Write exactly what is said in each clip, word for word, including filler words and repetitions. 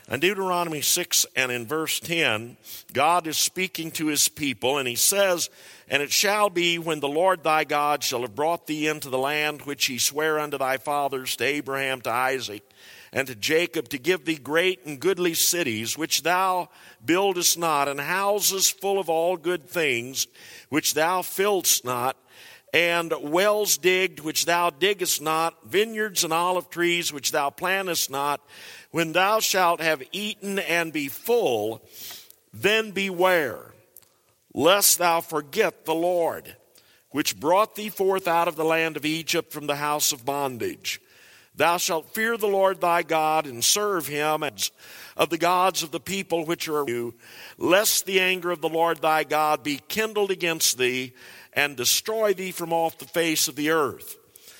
In Deuteronomy six and in verse ten, God is speaking to his people, and he says, "And it shall be when the Lord thy God shall have brought thee into the land which he sware unto thy fathers, to Abraham, to Isaac, and to Jacob, to give thee great and goodly cities, which thou buildest not, and houses full of all good things, which thou fillest not, and wells digged, which thou diggest not, vineyards and olive trees, which thou plantest not. When thou shalt have eaten and be full, then beware, lest thou forget the Lord, which brought thee forth out of the land of Egypt from the house of bondage. Thou shalt fear the Lord thy God, and serve him as of the gods of the people which are you, lest the anger of the Lord thy God be kindled against thee, and destroy thee from off the face of the earth.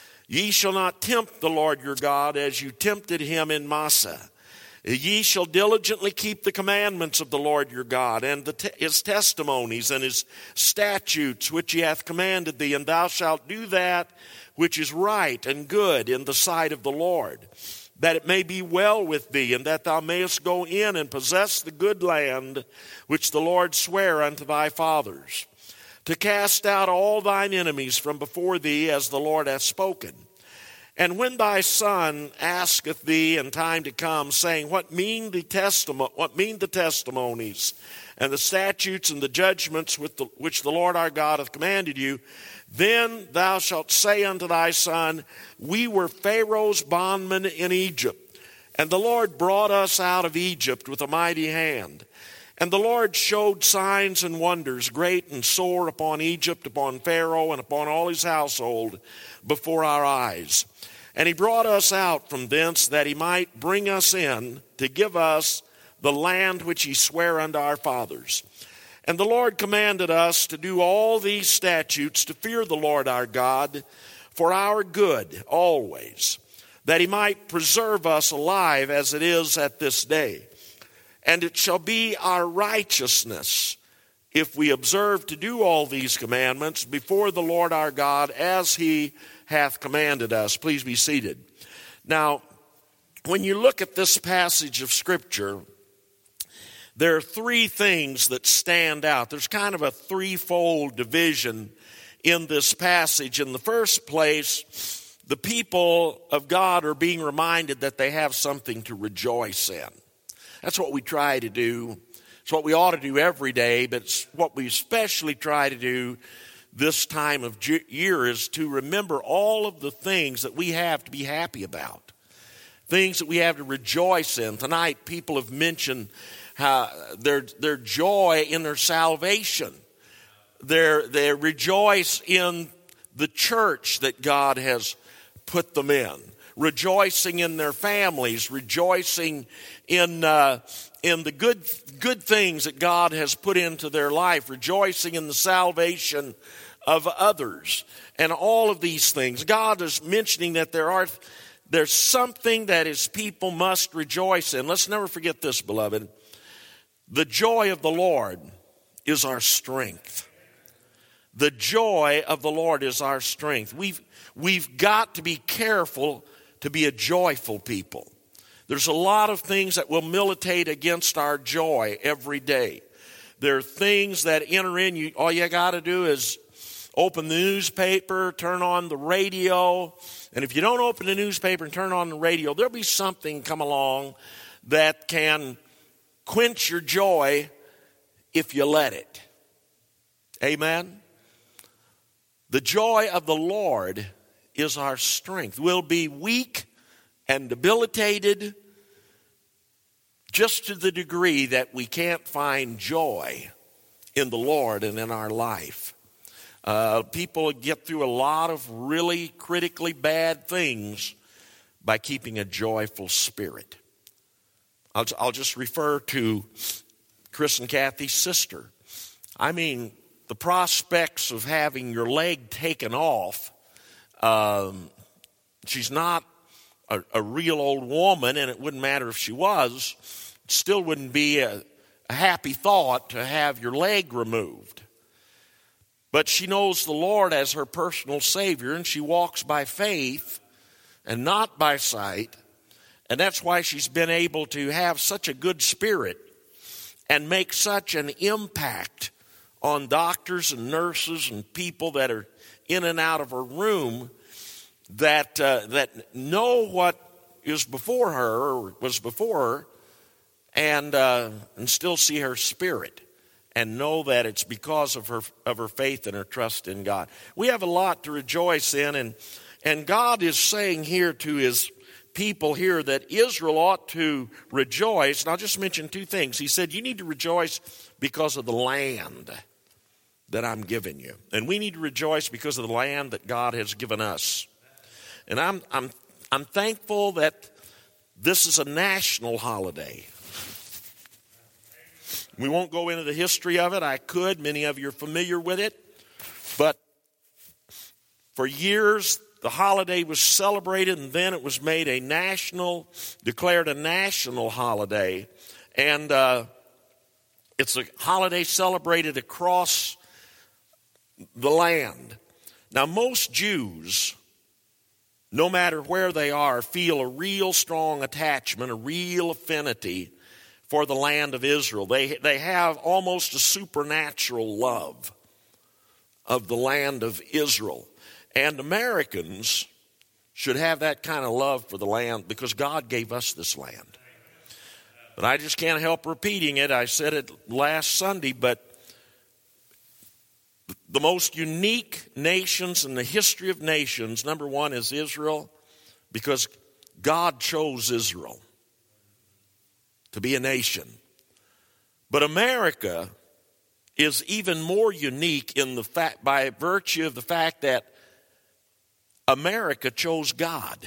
Ye shall not tempt the Lord your God as you tempted him in Massah. Ye shall diligently keep the commandments of the Lord your God, and the te- his testimonies and his statutes which he hath commanded thee, and thou shalt do that which is right and good in the sight of the Lord, that it may be well with thee, and that thou mayest go in and possess the good land which the Lord sware unto thy fathers, to cast out all thine enemies from before thee, as the Lord hath spoken. And when thy son asketh thee in time to come, saying, What mean the testament? What mean the testimonies and the statutes and the judgments with the, which the Lord our God hath commanded you? Then thou shalt say unto thy son, We were Pharaoh's bondmen in Egypt, and the Lord brought us out of Egypt with a mighty hand. And the Lord showed signs and wonders, great and sore, upon Egypt, upon Pharaoh, and upon all his household, before our eyes. And he brought us out from thence, that he might bring us in, to give us the land which he sware unto our fathers. And the Lord commanded us to do all these statutes, to fear the Lord our God, for our good always, that he might preserve us alive as it is at this day. And it shall be our righteousness, if we observe to do all these commandments before the Lord our God, as he hath commanded us." Please be seated. Now, when you look at this passage of Scripture, there are three things that stand out. There's kind of a threefold division in this passage. In the first place, the people of God are being reminded that they have something to rejoice in. That's what we try to do. It's what we ought to do every day, but it's what we especially try to do this time of year, is to remember all of the things that we have to be happy about, things that we have to rejoice in. Tonight, people have mentioned how their, their joy in their salvation. They're, they rejoice in the church that God has put them in, rejoicing in their families, rejoicing in uh, in the good good things that God has put into their life, rejoicing in the salvation of others, and all of these things. God is mentioning that there are there's something that his people must rejoice in. Let's never forget this, beloved. The joy of the Lord is our strength. The joy of the Lord is our strength. We've we've got to be careful to be a joyful people. There's a lot of things that will militate against our joy every day. There are things that enter in. You, all you got to do is open the newspaper, turn on the radio. And if you don't open the newspaper and turn on the radio, there'll be something come along that can quench your joy if you let it. Amen? The joy of the Lord is our strength. We'll be weak and debilitated just to the degree that we can't find joy in the Lord and in our life. Uh, people get through a lot of really critically bad things by keeping a joyful spirit. I'll, I'll just refer to Chris and Kathy's sister. I mean, the prospects of having your leg taken off, um, she's not A, a real old woman, and it wouldn't matter if she was, it still wouldn't be a, a happy thought to have your leg removed. But she knows the Lord as her personal Savior, and she walks by faith and not by sight. And that's why she's been able to have such a good spirit and make such an impact on doctors and nurses and people that are in and out of her room that uh, that know what is before her or was before her and uh, and still see her spirit and know that it's because of her of her faith and her trust in God. We have a lot to rejoice in, and and God is saying here to his people here that Israel ought to rejoice. And I'll just mention two things. He said, you need to rejoice because of the land that I'm giving you. And we need to rejoice because of the land that God has given us. And I'm I'm I'm thankful that this is a national holiday. We won't go into the history of it. I could. Many of you are familiar with it. But for years, the holiday was celebrated, and then it was made a national, declared a national holiday. And uh, it's a holiday celebrated across the land. Now, most Jews, no matter where they are, feel a real strong attachment, a real affinity for the land of Israel. They, they have almost a supernatural love of the land of Israel. And Americans should have that kind of love for the land because God gave us this land. But I just can't help repeating it. I said it last Sunday, but the most unique nations in the history of nations, number one, is Israel, because God chose Israel to be a nation. But America is even more unique in the fact, by virtue of the fact that America chose God.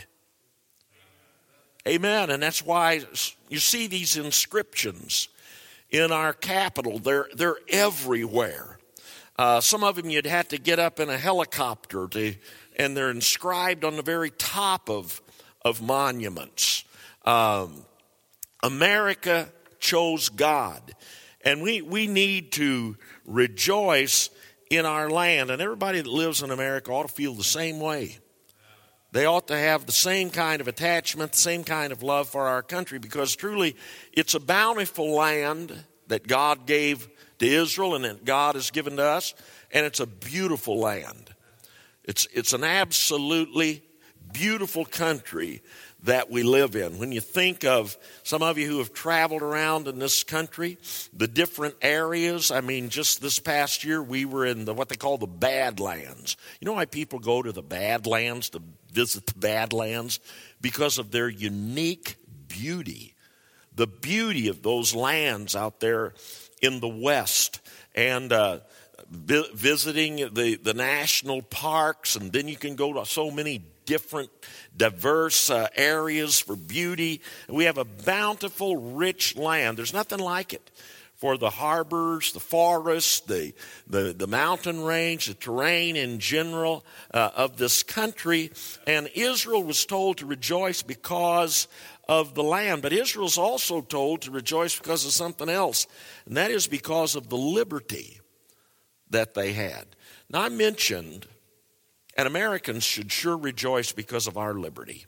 Amen. And that's why you see these inscriptions in our capital. They're, they're everywhere. Uh, some of them you'd have to get up in a helicopter to, and they're inscribed on the very top of, of monuments. Um, America chose God. And we, we need to rejoice in our land. And everybody that lives in America ought to feel the same way. They ought to have the same kind of attachment, the same kind of love for our country, because truly it's a bountiful land that God gave to Israel and that God has given to us, and it's a beautiful land. It's, it's an absolutely beautiful country that we live in. When you think of some of you who have traveled around in this country, the different areas, I mean, just this past year we were in the what they call the Badlands. You know why people go to the Badlands, to visit the Badlands? Because of their unique beauty. The beauty of those lands out there in the West. And uh, vi- visiting the, the national parks, and then you can go to so many different diverse uh, areas for beauty. We have a bountiful, rich land. There's nothing like it for the harbors, the forests, the, the, the mountain range, the terrain in general uh, of this country. And Israel was told to rejoice because of the land. But Israel's also told to rejoice because of something else, and that is because of the liberty that they had. Now, I mentioned, and Americans should sure rejoice because of our liberty.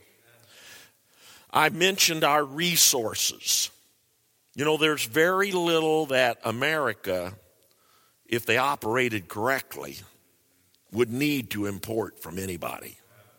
I mentioned our resources. You know, there's very little that America, if they operated correctly, would need to import from anybody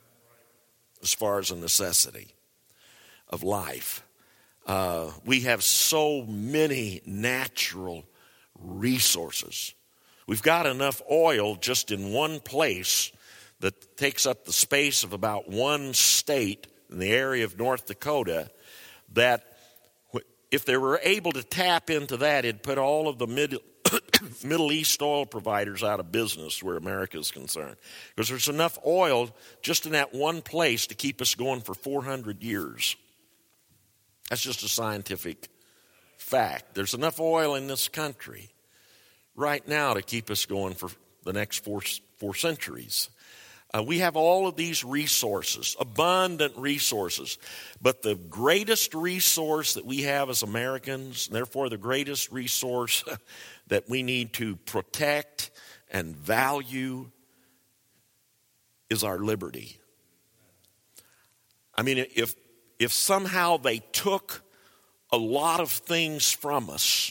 as far as a necessity of life. Uh, we have so many natural resources. We've got enough oil just in one place that takes up the space of about one state in the area of North Dakota, that if they were able to tap into that, it'd put all of the Middle, Middle East oil providers out of business where America is concerned. Because there's enough oil just in that one place to keep us going for four hundred years. That's just a scientific fact. There's enough oil in this country right now to keep us going for the next four, four centuries. Uh, we have all of these resources, abundant resources. But the greatest resource that we have as Americans, and therefore the greatest resource that we need to protect and value, is our liberty. I mean, if if somehow they took a lot of things from us,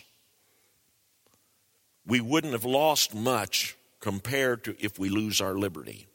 we wouldn't have lost much compared to if we lose our liberty.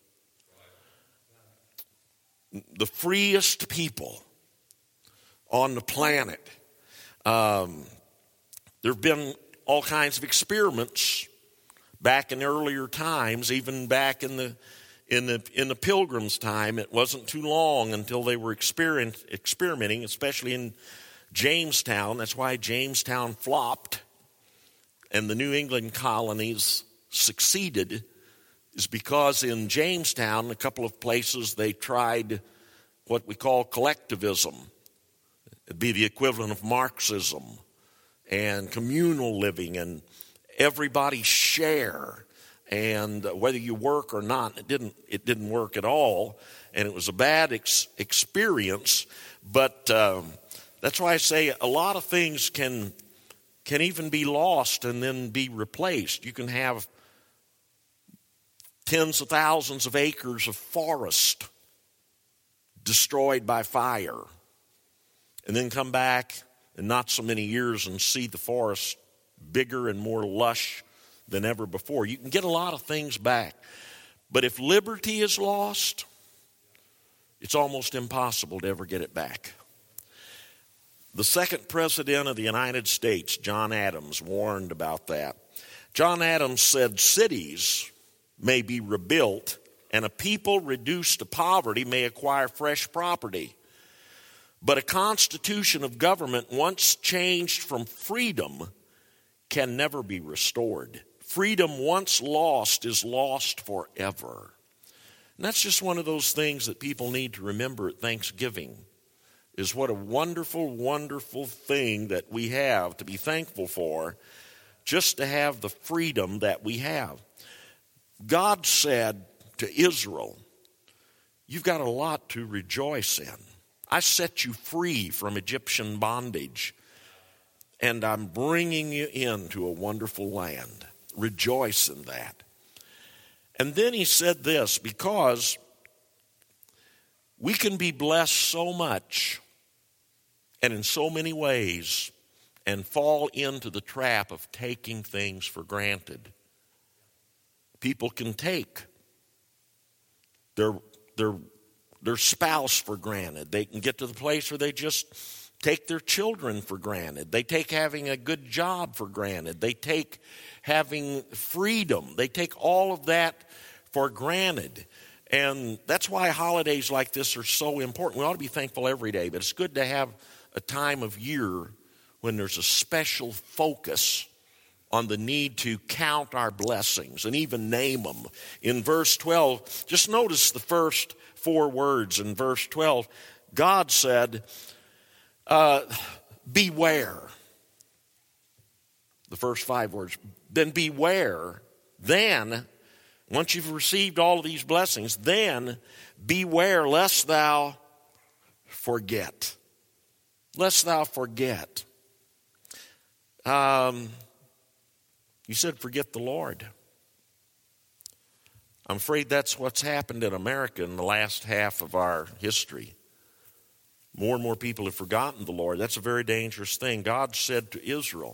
The freest people on the planet. Um, there have been all kinds of experiments back in earlier times, even back in the in the in the Pilgrims' time. It wasn't too long until they were experiment, experimenting, especially in Jamestown. That's why Jamestown flopped, and the New England colonies succeeded. Is because in Jamestown, a couple of places, they tried what we call collectivism. It'd be the equivalent of Marxism and communal living and everybody share. And whether you work or not, it didn't it didn't work at all. And it was a bad ex- experience. But um, that's why I say a lot of things can can even be lost and then be replaced. You can have tens of thousands of acres of forest destroyed by fire, and then come back in not so many years and see the forest bigger and more lush than ever before. You can get a lot of things back. But if liberty is lost, it's almost impossible to ever get it back. The second president of the United States, John Adams, warned about that. John Adams said cities may be rebuilt, and a people reduced to poverty may acquire fresh property. But a constitution of government once changed from freedom can never be restored. Freedom once lost is lost forever. And that's just one of those things that people need to remember at Thanksgiving, is what a wonderful, wonderful thing that we have to be thankful for, just to have the freedom that we have. God said to Israel, you've got a lot to rejoice in. I set you free from Egyptian bondage, and I'm bringing you into a wonderful land. Rejoice in that. And then he said this, because we can be blessed so much and in so many ways and fall into the trap of taking things for granted. People can take their, their, their spouse for granted. They can get to the place where they just take their children for granted. They take having a good job for granted. They take having freedom. They take all of that for granted. And that's why holidays like this are so important. We ought to be thankful every day, but it's good to have a time of year when there's a special focus on the need to count our blessings and even name them. In verse twelve, just notice the first four words in verse twelve. God said, uh, beware. The first five words. Then beware. Then, once you've received all of these blessings, then beware lest thou forget. Lest thou forget. Um... You said forget the Lord. I'm afraid that's what's happened in America in the last half of our history. More and more people have forgotten the Lord. That's a very dangerous thing. God said to Israel,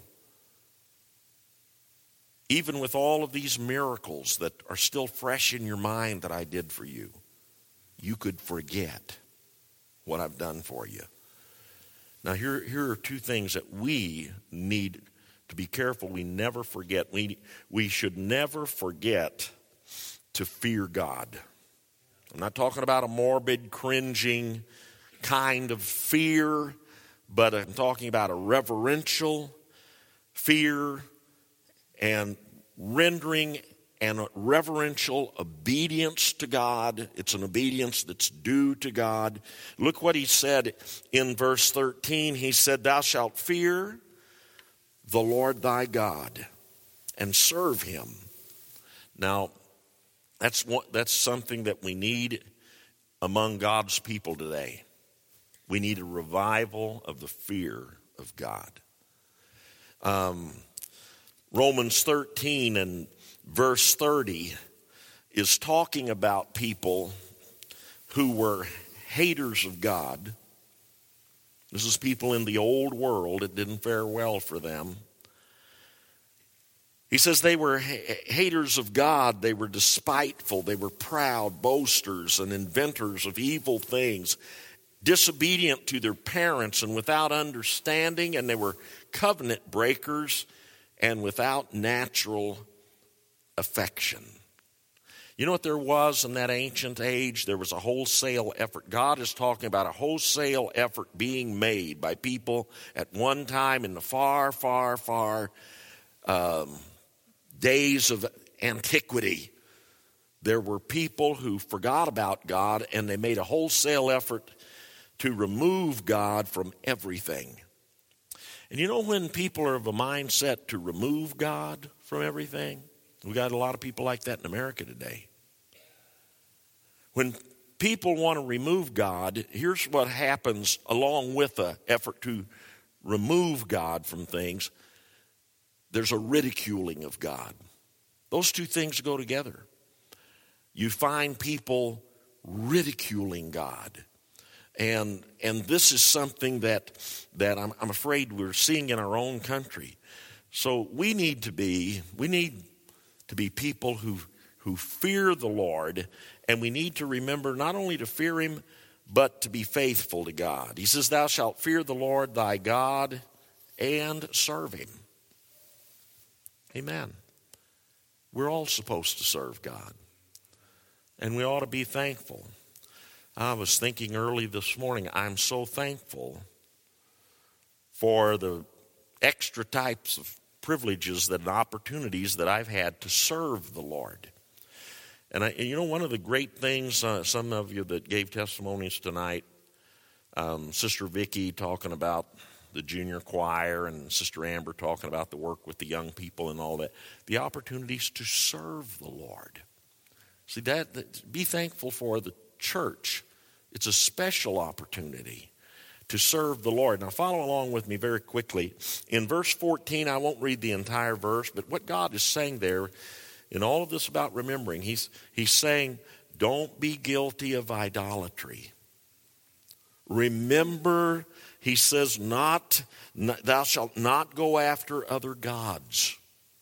even with all of these miracles that are still fresh in your mind that I did for you, you could forget what I've done for you. Now here, here are two things that we need to be careful we never forget. We, we should never forget to fear God. I'm not talking about a morbid, cringing kind of fear, but I'm talking about a reverential fear and rendering and reverential obedience to God. It's an obedience that's due to God. Look what he said in verse thirteen. He said, thou shalt fear the Lord thy God, and serve him. Now, that's what, that's something that we need among God's people today. We need a revival of the fear of God. Um, Romans thirteen and verse thirty is talking about people who were haters of God, This is people in the old world. It didn't fare well for them. He says they were haters of God. They were despiteful. They were proud, boasters, and inventors of evil things, disobedient to their parents and without understanding, and they were covenant breakers and without natural affection. You know what there was in that ancient age? There was a wholesale effort. God is talking about a wholesale effort being made by people at one time in the far, far, far um, days of antiquity. There were people who forgot about God, and they made a wholesale effort to remove God from everything. And you know when people are of a mindset to remove God from everything? We got a lot of people like that in America today. When people want to remove God, here's what happens along with the effort to remove God from things. There's a ridiculing of God. Those two things go together. You find people ridiculing God. And and this is something that that I'm, I'm afraid we're seeing in our own country. So we need to be we need to be people who who fear the Lord, and we need to remember not only to fear him, but to be faithful to God. He says, "Thou shalt fear the Lord thy God and serve him." Amen. We're all supposed to serve God, and we ought to be thankful. I was thinking early this morning, I'm so thankful for the extra types of privileges and opportunities that I've had to serve the Lord. And, I, and you know, one of the great things, uh, some of you that gave testimonies tonight, um, Sister Vicki talking about the junior choir and Sister Amber talking about the work with the young people and all that, the opportunities to serve the Lord. See, that, that be thankful for the church. It's a special opportunity to serve the Lord. Now follow along with me very quickly. In verse fourteen, I won't read the entire verse, but what God is saying there in all of this about remembering, he's, he's saying, don't be guilty of idolatry. Remember, he says, not, thou shalt not go after other gods.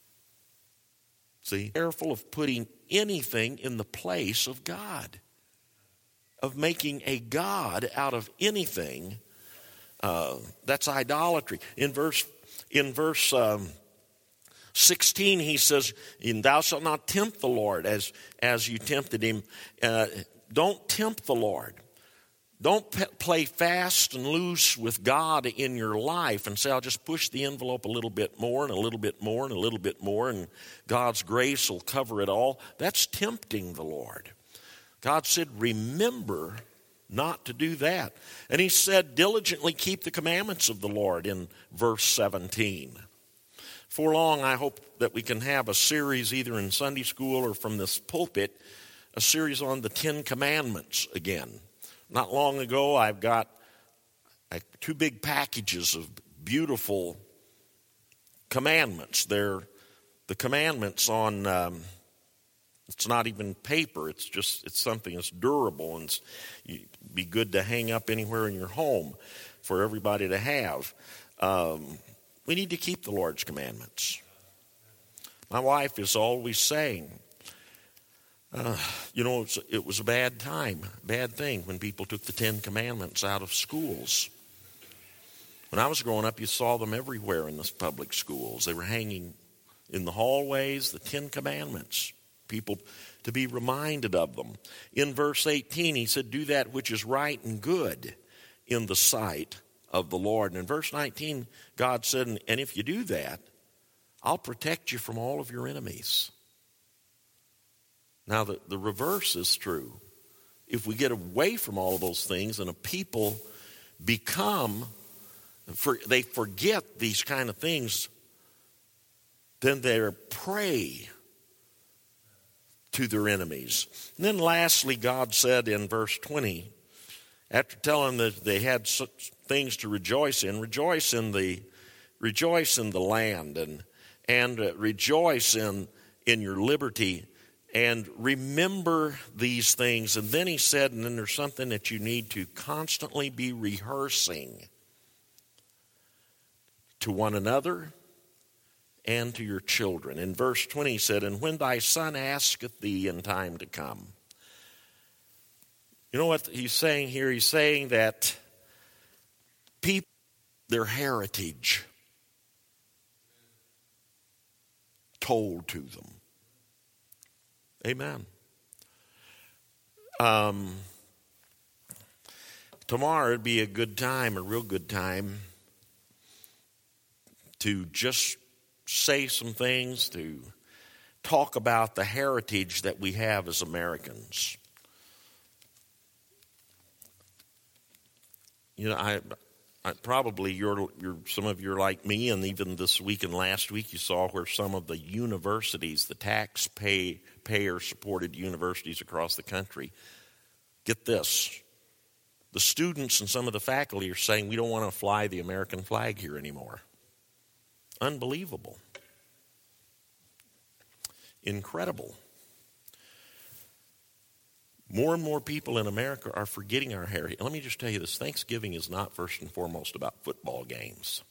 See, careful of putting anything in the place of God, of making a God out of anything. Uh, that's idolatry. In verse in verse um, sixteen, he says, "And thou shalt not tempt the Lord as as you tempted him." Uh, don't tempt the Lord. Don't p- play fast and loose with God in your life and say, "I'll just push the envelope a little bit more and a little bit more and a little bit more, and God's grace will cover it all." That's tempting the Lord. God said, remember not to do that. And he said, diligently keep the commandments of the Lord in verse seventeen. For long, I hope that we can have a series either in Sunday school or from this pulpit, a series on the Ten Commandments again. Not long ago, I've got like two big packages of beautiful commandments. They're the commandments on... Um, It's not even paper. It's just, it's something that's durable and it's, be good to hang up anywhere in your home for everybody to have. Um, we need to keep the Lord's commandments. My wife is always saying, uh, you know, it's, it was a bad time, bad thing when people took the Ten Commandments out of schools. When I was growing up, you saw them everywhere in the public schools. They were hanging in the hallways, the Ten Commandments. People to be reminded of them. In verse eighteen, he said, do that which is right and good in the sight of the Lord. And in verse nineteen, God said, and if you do that, I'll protect you from all of your enemies. Now, the, the reverse is true. If we get away from all of those things and a people become, for, they forget these kind of things, then they're prey to their enemies. And then lastly, God said in verse twenty, after telling them that they had such things to rejoice in, rejoice in the rejoice in the land and and uh, rejoice in in your liberty and remember these things. And then he said, and then there's something that you need to constantly be rehearsing. to one another and to your children. In verse twenty he said, and when thy son asketh thee in time to come. You know what he's saying here? He's saying that people, their heritage told to them. Amen. Um, tomorrow would be a good time, a real good time, to just say some things, to talk about the heritage that we have as Americans. You know, I, I probably you're, you're some of you are like me, and even this week and last week you saw where some of the universities, the taxpayer-supported universities across the country, get this, the students and some of the faculty are saying we don't want to fly the American flag here anymore. Unbelievable. Incredible. More and more people in America are forgetting our heritage. Let me just tell you this, Thanksgiving is not first and foremost about football games.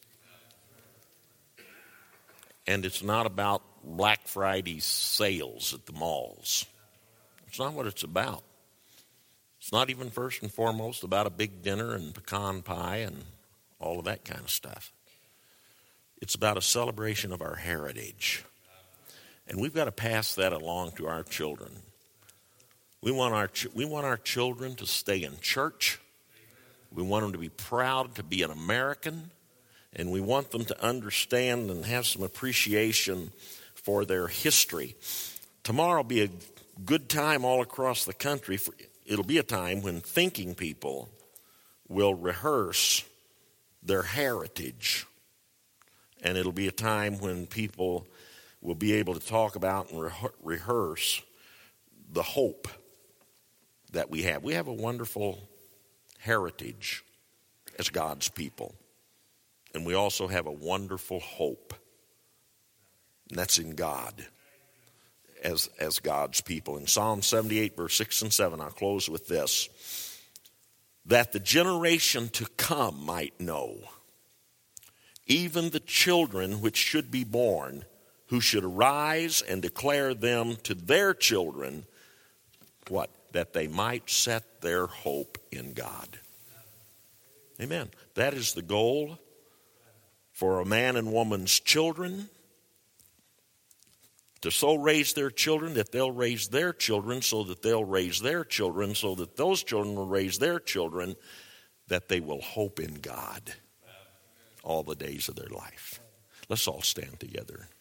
And it's not about Black Friday sales at the malls. It's not what it's about. It's not even first and foremost about a big dinner and pecan pie and all of that kind of stuff. It's about a celebration of our heritage. And we've got to pass that along to our children. We want our we want our children to stay in church. We want them to be proud to be an American. And we want them to understand and have some appreciation for their history. Tomorrow will be a good time all across the country. For, it'll be a time when thinking people will rehearse their heritage. And it'll be a time when people will be able to talk about and re- rehearse the hope that we have. We have a wonderful heritage as God's people. And we also have a wonderful hope. And that's in God as, as God's people. In Psalm seventy-eight, verse six and seven, I'll close with this. That the generation to come might know, even the children which should be born, who should arise and declare them to their children, what? That they might set their hope in God. Amen. That is the goal for a man and woman's children, to so raise their children that they'll raise their children so that they'll raise their children so that those children will raise their children, that they will hope in God all the days of their life. Let's all stand together.